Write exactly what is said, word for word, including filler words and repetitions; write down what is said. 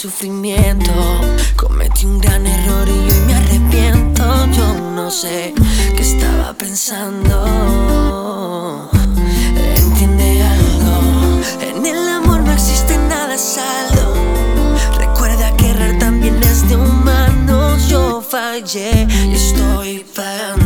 sufrimiento. Cometí un gran error y hoy me arrepiento. Yo no sé qué estaba pensando. Entiende algo, en el amor no existe nada a saldo. Recuerda que errar también es de humanos. Yo fallé y estoy pagando.